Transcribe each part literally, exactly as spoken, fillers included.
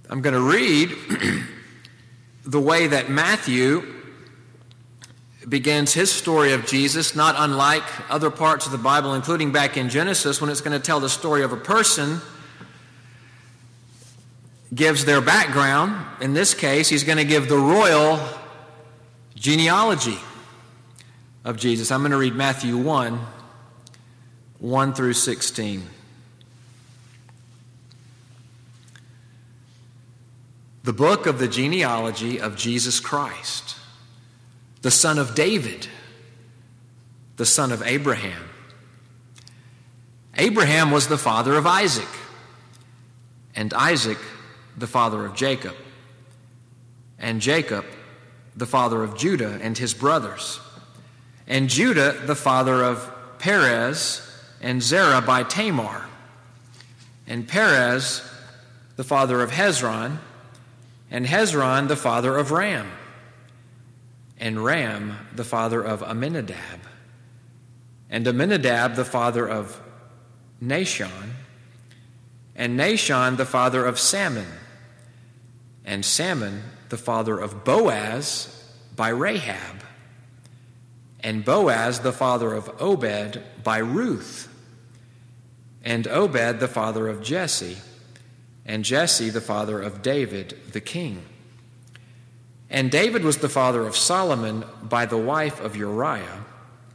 I'm going to read the way that Matthew begins his story of Jesus, not unlike other parts of the Bible, including back in Genesis, when it's going to tell the story of a person, gives their background. In this case, he's going to give the royal genealogy of Jesus. I'm going to read Matthew one, one through sixteen. The book of the genealogy of Jesus Christ, the son of David, the son of Abraham. Abraham was the father of Isaac, and Isaac the father of Jacob, and Jacob the father of Judah and his brothers, and Judah the father of Perez and Zerah by Tamar, and Perez the father of Hezron, and Hezron the father of Ram, and Ram the father of Amminadab, and Amminadab the father of Nahshon, and Nahshon the father of Salmon, and Salmon the father of Boaz by Rahab, and Boaz the father of Obed by Ruth, and Obed the father of Jesse, and Jesse the father of David the king. And David was the father of Solomon by the wife of Uriah,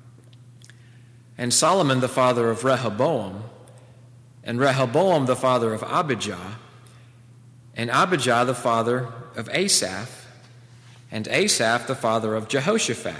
and Solomon the father of Rehoboam, and Rehoboam the father of Abijah, and Abijah the father of Asaph, and Asaph the father of Jehoshaphat,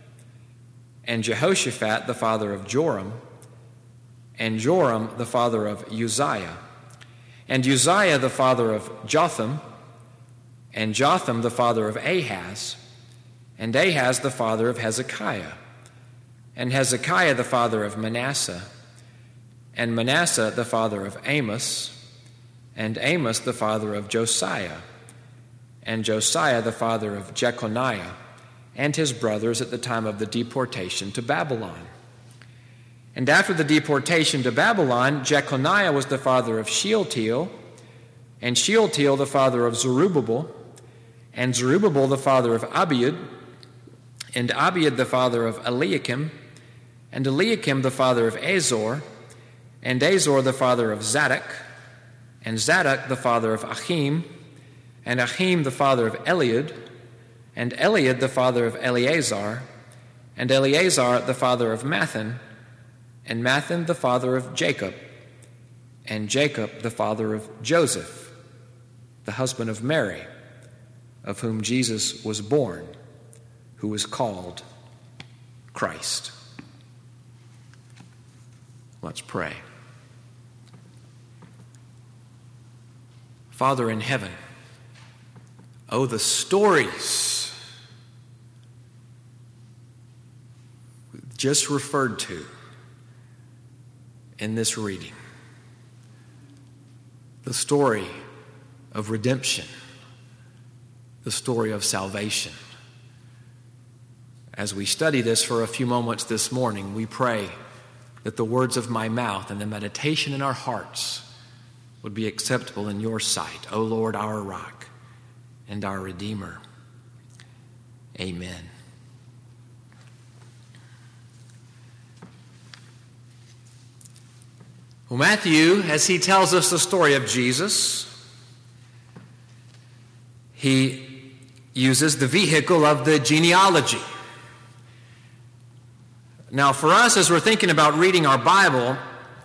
and Jehoshaphat the father of Joram, and Joram the father of Uzziah, and Uzziah the father of Jotham, and Jotham the father of Ahaz, and Ahaz the father of Hezekiah, and Hezekiah the father of Manasseh, and Manasseh the father of Amos, and Amos the father of Josiah, and Josiah the father of Jeconiah, and his brothers at the time of the deportation to Babylon. And after the deportation to Babylon, Jeconiah was the father of Shealtiel, and Shealtiel the father of Zerubbabel, and Zerubbabel the father of Abiud, and Abiud the father of Eliakim, and Eliakim the father of Azor, and Azor the father of Zadok, and Zadok the father of Achim, and Achim the father of Eliud, and Eliud the father of Eleazar, and Eleazar the father of Mathan, and Mathan the father of Jacob, and Jacob the father of Joseph, the husband of Mary, of whom Jesus was born, who was called Christ. Let's pray. Father in heaven, oh, the stories just referred to in this reading. The story of redemption, the story of salvation. As we study this for a few moments this morning, we pray that the words of my mouth and the meditation in our hearts would be acceptable in your sight, O Lord, our rock and our Redeemer. Amen. Well, Matthew, as he tells us the story of Jesus, he uses the vehicle of the genealogy. Now, for us, as we're thinking about reading our Bible,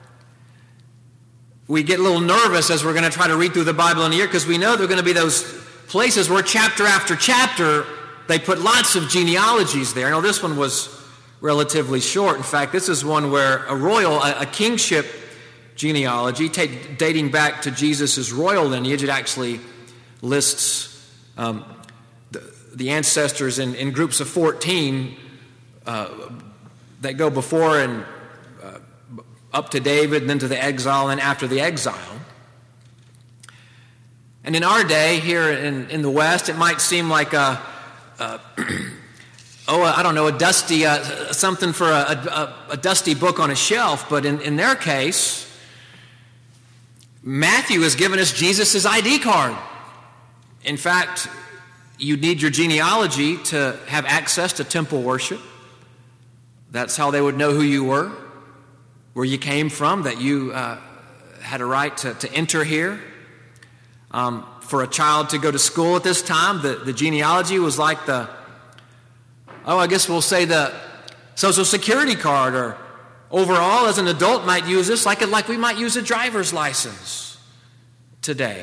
we get a little nervous as we're going to try to read through the Bible in a year, because we know there are going to be those places where chapter after chapter, they put lots of genealogies there. I know this one was relatively short. In fact, this is one where a royal, a, a kingship genealogy, take, dating back to Jesus' royal lineage, it actually lists um, the, the ancestors in, in groups of fourteen uh, that go before and uh, up to David, and then to the exile, and after the exile. And in our day, here in, in the West, it might seem like a, a oh, I don't know, a dusty, uh, something for a, a, a dusty book on a shelf. But in, in their case, Matthew has given us Jesus' I D card. In fact, you need your genealogy to have access to temple worship. That's how they would know who you were, where you came from, that you uh, had a right to, to enter here. Um, for a child to go to school at this time, the, the genealogy was like the, oh, I guess we'll say the Social Security card, or overall, as an adult might use this, like, like we might use a driver's license today.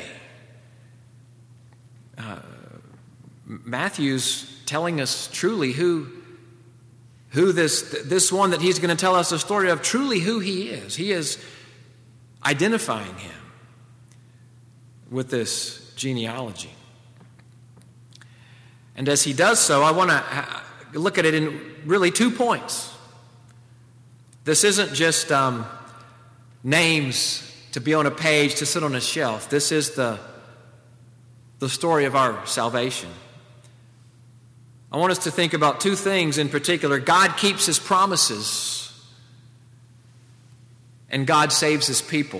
Uh, Matthew's telling us truly who, who this, this one that he's going to tell us the story of, truly who he is. He is identifying him with this genealogy. And as he does so, I want to look at it in really two points. This isn't just um, names to be on a page, to sit on a shelf. This is the, the story of our salvation. I want us to think about two things in particular. God keeps his promises, and God saves his people.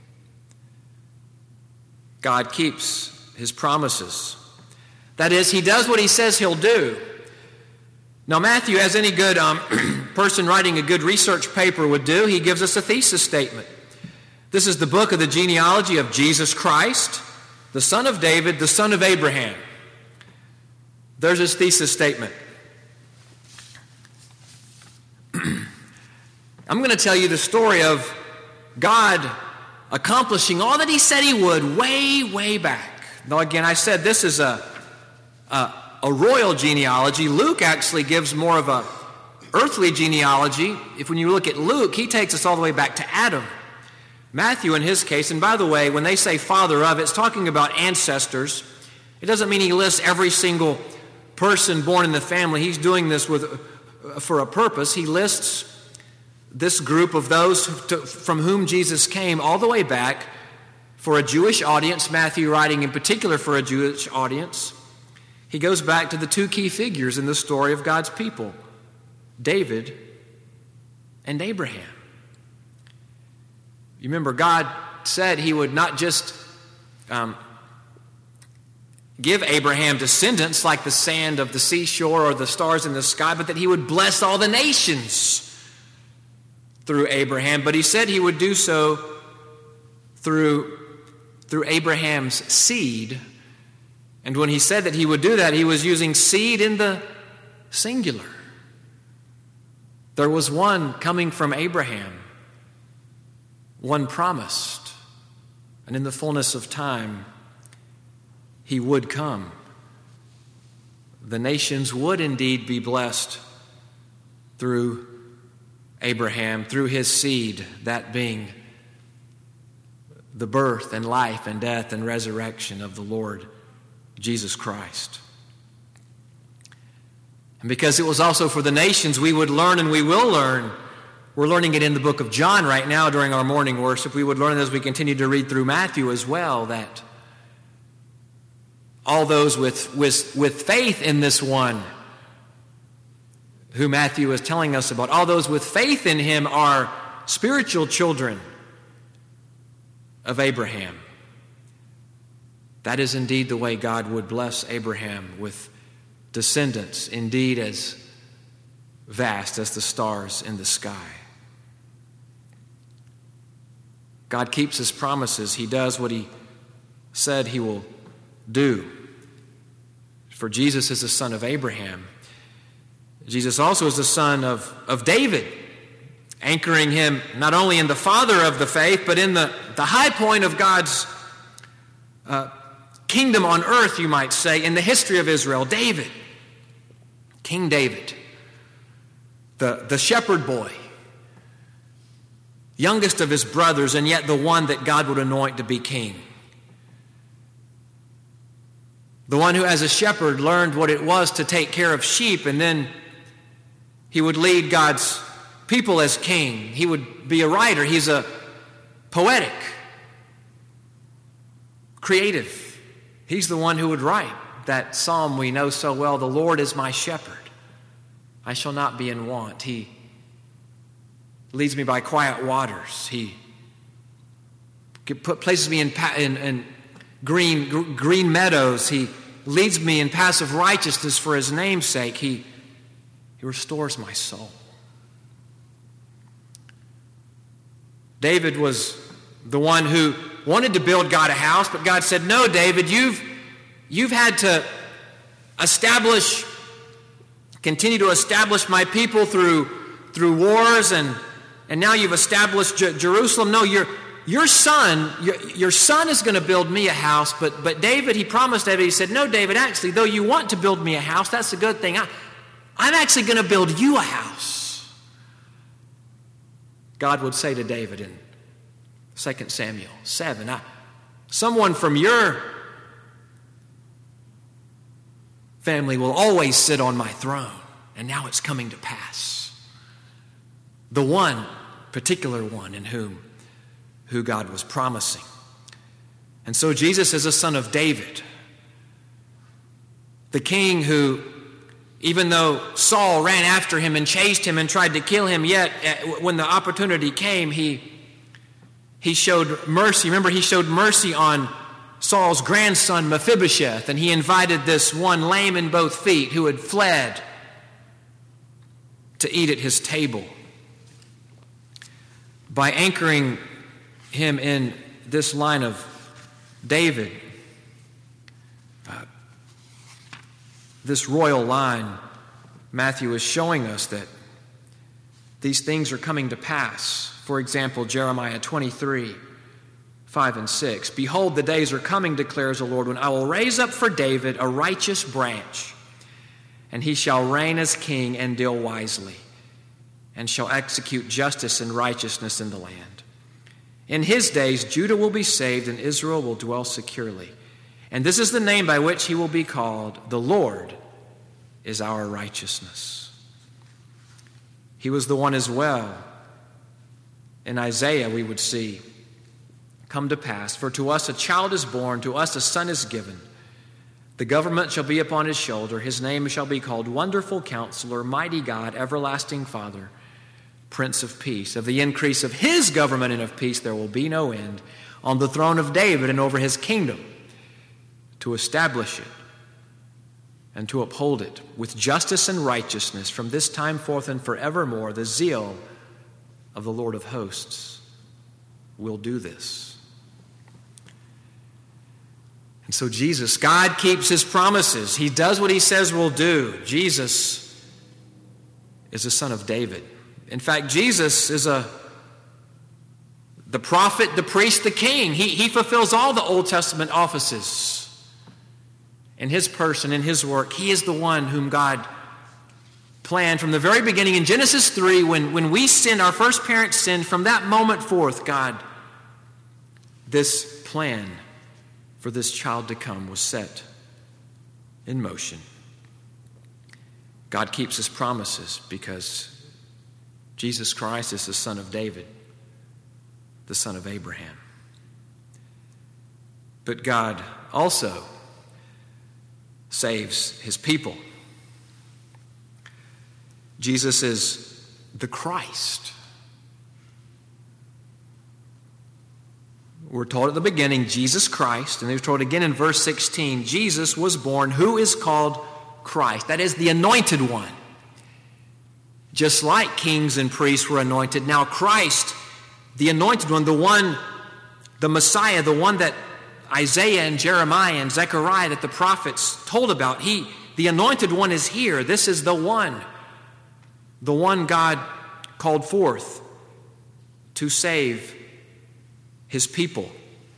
God keeps his promises. That is, he does what he says he'll do. Now, Matthew, as any good um, person writing a good research paper would do, he gives us a thesis statement. This is the book of the genealogy of Jesus Christ, the son of David, the son of Abraham. There's his thesis statement. I'm going to tell you the story of God accomplishing all that he said he would way, way back. Now, again, I said this is a, a, a royal genealogy. Luke actually gives more of a earthly genealogy. If when you look at Luke, he takes us all the way back to Adam. Matthew, in his case, and by the way, when they say father of, it's talking about ancestors. It doesn't mean he lists every single person born in the family. He's doing this with for a purpose. He lists this group of those to, from whom Jesus came all the way back for a Jewish audience, Matthew writing in particular for a Jewish audience. He goes back to the two key figures in the story of God's people, David and Abraham. You remember, God said he would not just um, give Abraham descendants like the sand of the seashore or the stars in the sky, but that he would bless all the nations through Abraham. But he said he would do so through, through Abraham's seed. And when he said that he would do that, he was using seed in the singular. There was one coming from Abraham, one promised, and in the fullness of time, he would come. The nations would indeed be blessed through Abraham, through his seed, that being the birth and life and death and resurrection of the Lord Jesus Christ. And because it was also for the nations, we would learn and we will learn. We're learning it in the book of John right now during our morning worship. We would learn as we continue to read through Matthew as well, that all those with, with, with faith in this one who Matthew is telling us about, all those with faith in him are spiritual children of Abraham. That is indeed the way God would bless Abraham, with descendants indeed as vast as the stars in the sky. God keeps his promises. He does what he said he will do. For Jesus is the son of Abraham. Jesus also is the son of, of David, anchoring him not only in the father of the faith, but in the, the high point of God's uh, kingdom on earth, you might say, in the history of Israel, David, King David, the, the shepherd boy, youngest of his brothers, and yet the one that God would anoint to be king. The one who as a shepherd learned what it was to take care of sheep, and then he would lead God's people as king. He would be a writer. He's a poetic, creative. He's the one who would write that psalm we know so well, "The Lord is my shepherd. I shall not be in want. He leads me by quiet waters. He places me in, in, in green, gr- green meadows. He leads me in paths of righteousness for his name's sake. He, he restores my soul. David was the one who wanted to build God a house, but God said, no, David, you've, you've had to establish, continue to establish my people through, through wars, and, and now you've established J- Jerusalem. No, your, your son, your, your son is going to build me a house, but, but David, he promised David, he said, no, David, actually, though you want to build me a house, that's a good thing. I, I'm actually going to build you a house. God would say to David in Second Samuel seven, I, someone from your family will always sit on my throne, and now it's coming to pass. The one, particular one in whom who God was promising. And so Jesus is a son of David, the king who, even though Saul ran after him and chased him and tried to kill him, yet when the opportunity came, he, he showed mercy. Remember, he showed mercy on Saul's grandson Mephibosheth, and he invited this one lame in both feet who had fled to eat at his table. By anchoring him in this line of David, uh, this royal line, Matthew is showing us that these things are coming to pass. For example, Jeremiah twenty-three, five and six. Behold, the days are coming, declares the Lord, when I will raise up for David a righteous branch, and he shall reign as king and deal wisely, and shall execute justice and righteousness in the land. In his days, Judah will be saved, and Israel will dwell securely. And this is the name by which he will be called: the Lord is our righteousness. He was the one as well. In Isaiah, we would see come to pass, for to us a child is born, to us a son is given. The government shall be upon his shoulder. His name shall be called Wonderful Counselor, Mighty God, Everlasting Father, Prince of Peace. Of the increase of his government and of peace there will be no end, on the throne of David and over his kingdom, to establish it and to uphold it with justice and righteousness from this time forth and forevermore. The zeal of the Lord of hosts will do this. And so Jesus, God keeps his promises. He does what he says will do. Jesus is a son of David. In fact, Jesus is a the prophet, the priest, the king. He, he fulfills all the Old Testament offices. In his person, in his work, he is the one whom God planned from the very beginning. In Genesis three, when, when we sinned, our first parents sinned, from that moment forth, God, this plan for this child to come was set in motion. God keeps his promises because Jesus Christ is the son of David, the son of Abraham. But God also saves his people. Jesus is the Christ. We're told at the beginning, Jesus Christ, and they're told again in verse sixteen, Jesus was born, who is called Christ. That is the anointed one. Just like kings and priests were anointed, now Christ, the anointed one, the one, the Messiah, the one that Isaiah and Jeremiah and Zechariah, that the prophets told about, he, the anointed one is here. This is the one, the one God called forth to save his people.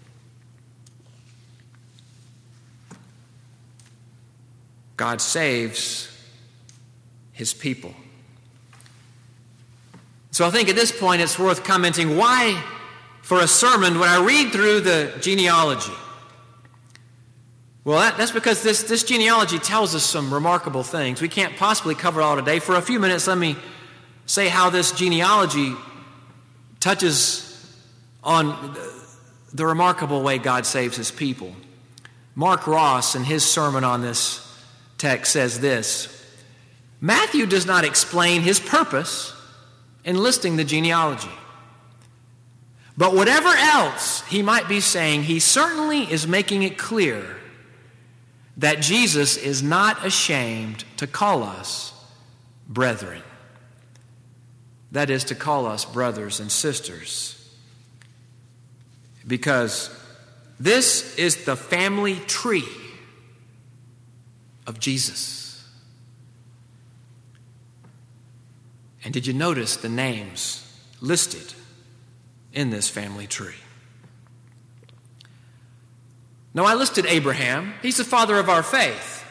God saves his people. So I think at this point it's worth commenting, why for a sermon would I read through the genealogy? Well, that, that's because this, this genealogy tells us some remarkable things. We can't possibly cover it all today. For a few minutes, let me say how this genealogy touches on the, the remarkable way God saves his people. Mark Ross, in his sermon on this text, says this: Matthew does not explain his purpose in listing the genealogy. But whatever else he might be saying, he certainly is making it clear that Jesus is not ashamed to call us brethren. That is, to call us brothers and sisters. Because this is the family tree of Jesus. And did you notice the names listed in this family tree? Now, I listed Abraham. He's the father of our faith.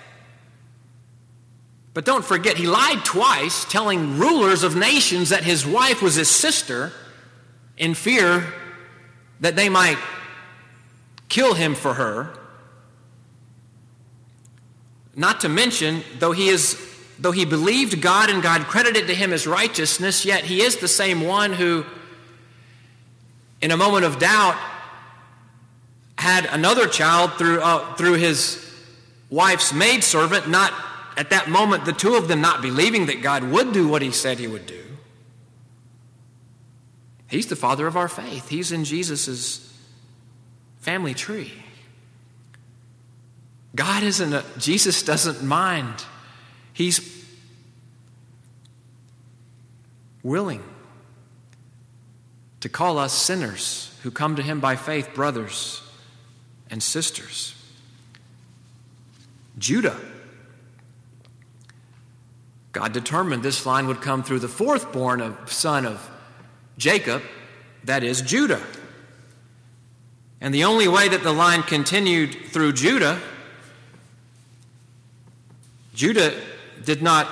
But don't forget, he lied twice, telling rulers of nations that his wife was his sister in fear that they might kill him for her. Not to mention, though he is, though he believed God and God credited to him his righteousness, yet he is the same one who, in a moment of doubt, had another child through uh, through his wife's maidservant, not at that moment, the two of them not believing that God would do what he said he would do. He's the father of our faith. He's in Jesus' family tree. God isn't a, Jesus doesn't mind. He's willing to call us sinners who come to him by faith, brothers and sisters. Judah. God determined this line would come through the fourth born of, son of Jacob, that is Judah. And the only way that the line continued through Judah, Judah did not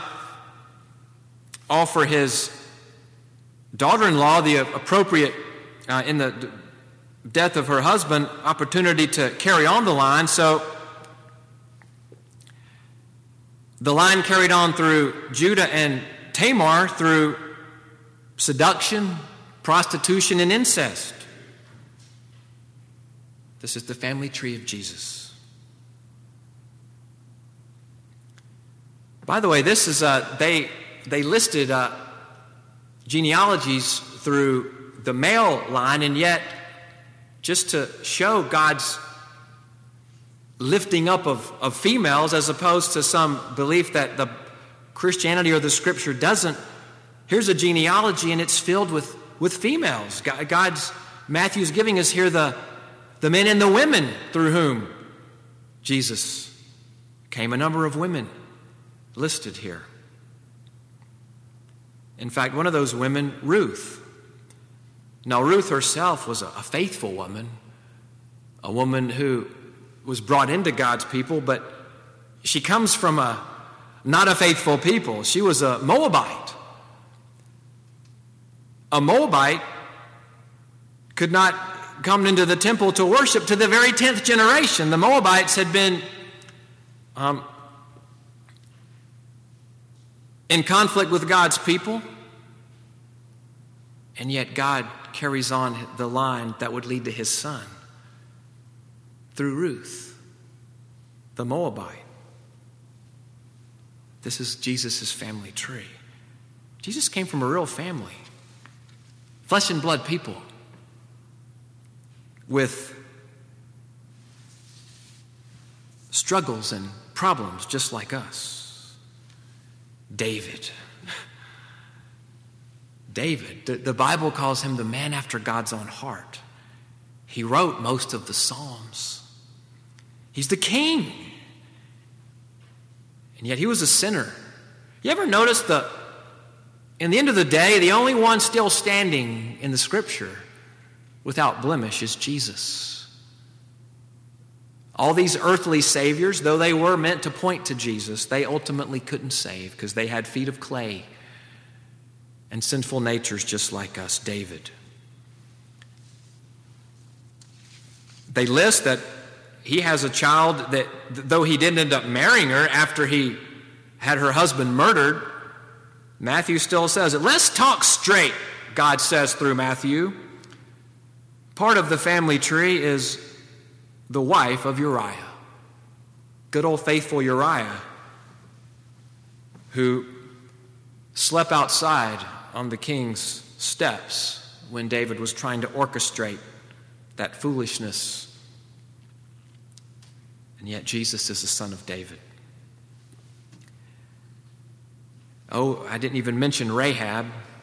offer his daughter-in-law the appropriate, uh, in the death of her husband, opportunity to carry on the line. So the line carried on through Judah and Tamar through seduction, prostitution, and incest. This is the family tree of Jesus. By the way, this is uh, they they listed uh, genealogies through the male line, and yet, just to show God's lifting up of, of females as opposed to some belief that the Christianity or the Scripture doesn't. Here's a genealogy, and it's filled with, with females. God's, Matthew's giving us here the, the men and the women through whom Jesus came. A number of women listed here. In fact, one of those women, Ruth. Now, Ruth herself was a, a faithful woman, a woman who was brought into God's people, but she comes from a not a faithful people. She was a Moabite. A Moabite could not come into the temple to worship to the very tenth generation. The Moabites had been um, in conflict with God's people, and yet God carries on the line that would lead to his son through Ruth, the Moabite. This is Jesus' family tree. Jesus came from a real family, flesh and blood people with struggles and problems just like us. David. David, the, the Bible calls him the man after God's own heart. He wrote most of the Psalms. He's the king. And yet he was a sinner. You ever notice the, in the end of the day, the only one still standing in the Scripture without blemish is Jesus. All these earthly saviors, though they were meant to point to Jesus, they ultimately couldn't save because they had feet of clay and sinful natures just like us. David. They list that he has a child that, though he didn't end up marrying her after he had her husband murdered, Matthew still says it. Let's talk straight, God says through Matthew. Part of the family tree is the wife of Uriah. Good old faithful Uriah, who slept outside on the king's steps when David was trying to orchestrate that foolishness. And yet Jesus is the son of David. Oh, I didn't even mention Rahab,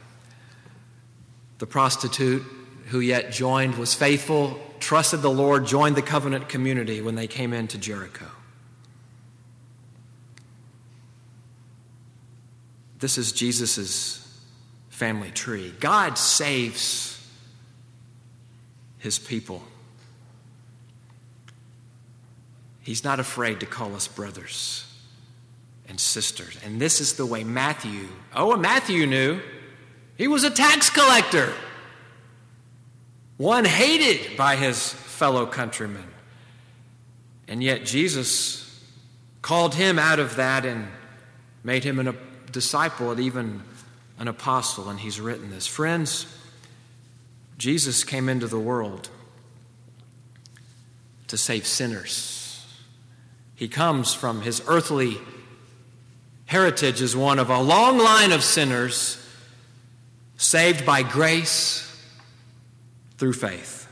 the prostitute who yet joined, was faithful, trusted the Lord, joined the covenant community when they came into Jericho. This is Jesus' family tree. God saves his people. He's not afraid to call us brothers and sisters. And this is the way Matthew, oh, and Matthew knew. He was a tax collector, one hated by his fellow countrymen. And yet Jesus called him out of that and made him a disciple and even an apostle. And he's written this. Friends, Jesus came into the world to save sinners. He comes from his earthly heritage as one of a long line of sinners saved by grace through faith.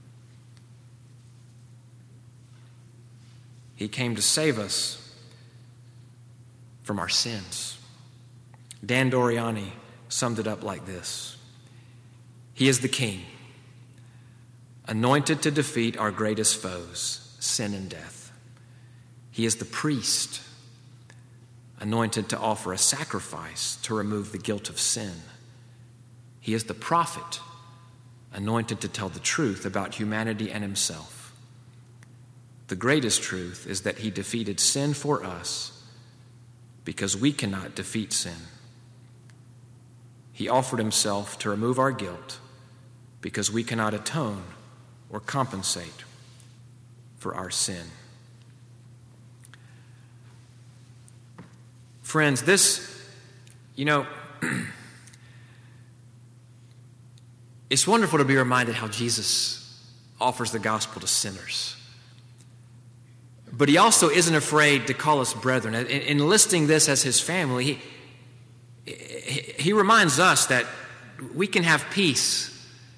He came to save us from our sins. Dan Doriani summed it up like this: He is the King, anointed to defeat our greatest foes, sin and death. He is the priest, anointed to offer a sacrifice to remove the guilt of sin. He is the prophet, anointed to tell the truth about humanity and himself. The greatest truth is that he defeated sin for us because we cannot defeat sin. He offered himself to remove our guilt because we cannot atone or compensate for our sin. Friends, this, you know, it's wonderful to be reminded how Jesus offers the gospel to sinners. But he also isn't afraid to call us brethren. In, in listing this as his family, he, he reminds us that we can have peace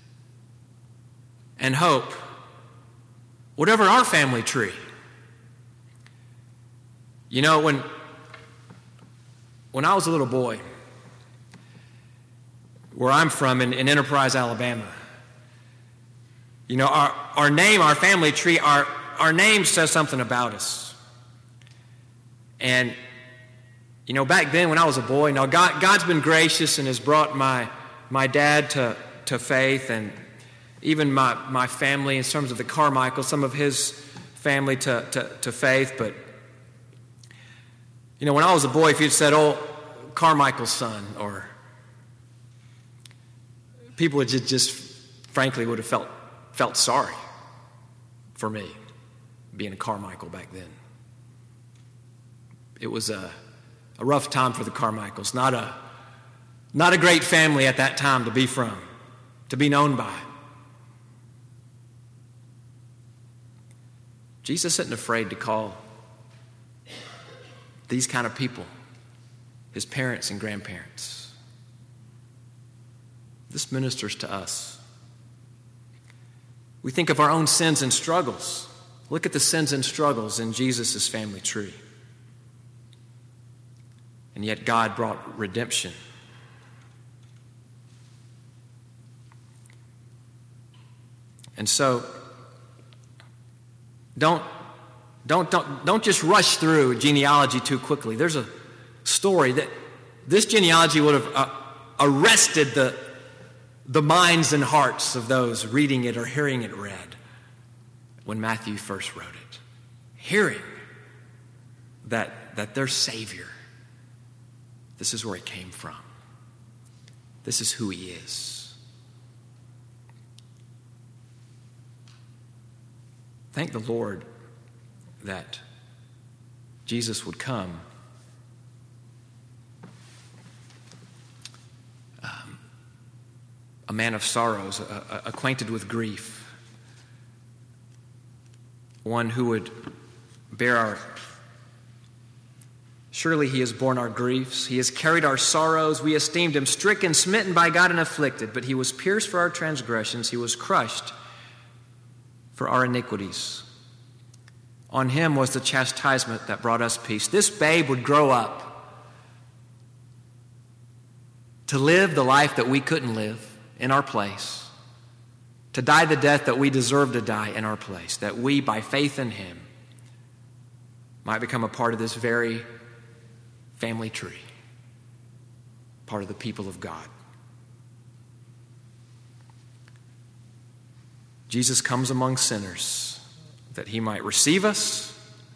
and hope, whatever our family tree. You know, when, when I was a little boy, where I'm from in, in Enterprise, Alabama, you know, our, our name, our family tree, our, our name says something about us. And, you know, back then when I was a boy, now God, God's been gracious and has brought my, my dad to, to faith, and even my, my family in terms of the Carmichael, some of his family to, to, to faith. But, you know, when I was a boy, if you'd said, oh, Carmichael's son, or people would just, just frankly would have felt felt sorry for me being a Carmichael back then. It was a, a rough time for the Carmichaels. Not a not a great family at that time to be from, to be known by. Jesus isn't afraid to call these kind of people his parents and grandparents. This ministers to us. We think of our own sins and struggles. Look at the sins and struggles in Jesus' family tree. And yet God brought redemption. And so, don't, don't, don't, don't just rush through genealogy too quickly. There's a story that this genealogy would have uh, arrested the the minds and hearts of those reading it or hearing it read when Matthew first wrote it. Hearing that, that their Savior, this is where he came from. This is who he is. Thank the Lord that Jesus would come a man of sorrows, uh, uh, acquainted with grief, one who would bear our Surely he has borne our griefs. He has carried our sorrows. We esteemed him stricken, smitten by God, and afflicted. But he was pierced for our transgressions. He was crushed for our iniquities. On him was the chastisement that brought us peace. This babe would grow up to live the life that we couldn't live in our place, to die the death that we deserve to die in our place, that we, by faith in him, might become a part of this very family tree, part of the people of God. Jesus comes among sinners that he might receive us,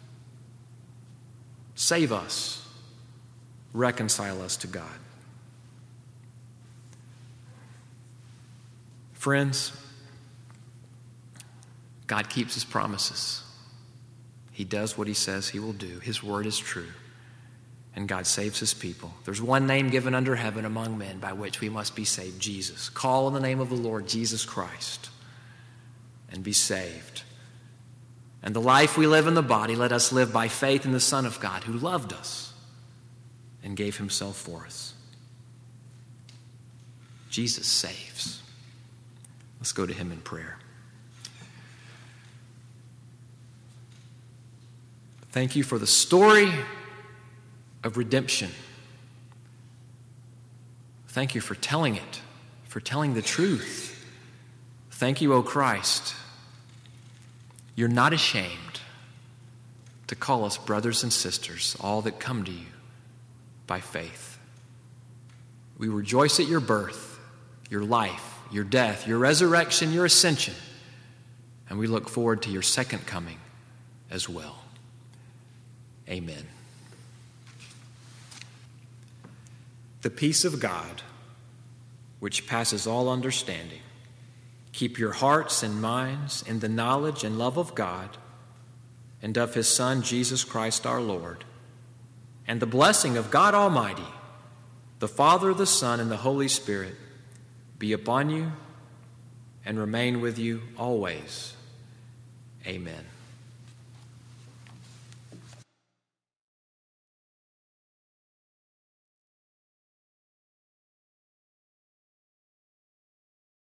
save us, reconcile us to God. Friends, God keeps his promises. He does what he says he will do. His word is true. And God saves his people. There's one name given under heaven among men by which we must be saved, Jesus. Call on the name of the Lord Jesus Christ and be saved. And the life we live in the body, let us live by faith in the Son of God who loved us and gave himself for us. Jesus saves. Let's go to him in prayer. Thank you for the story of redemption. Thank you for telling it, for telling the truth. Thank you, O Christ. You're not ashamed to call us brothers and sisters, all that come to you by faith. We rejoice at your birth, your life, your death, your resurrection, your ascension, and we look forward to your second coming as well. Amen. The peace of God, which passes all understanding, keep your hearts and minds in the knowledge and love of God and of his Son, Jesus Christ our Lord. And the blessing of God Almighty, the Father, the Son, and the Holy Spirit be upon you and remain with you always. Amen.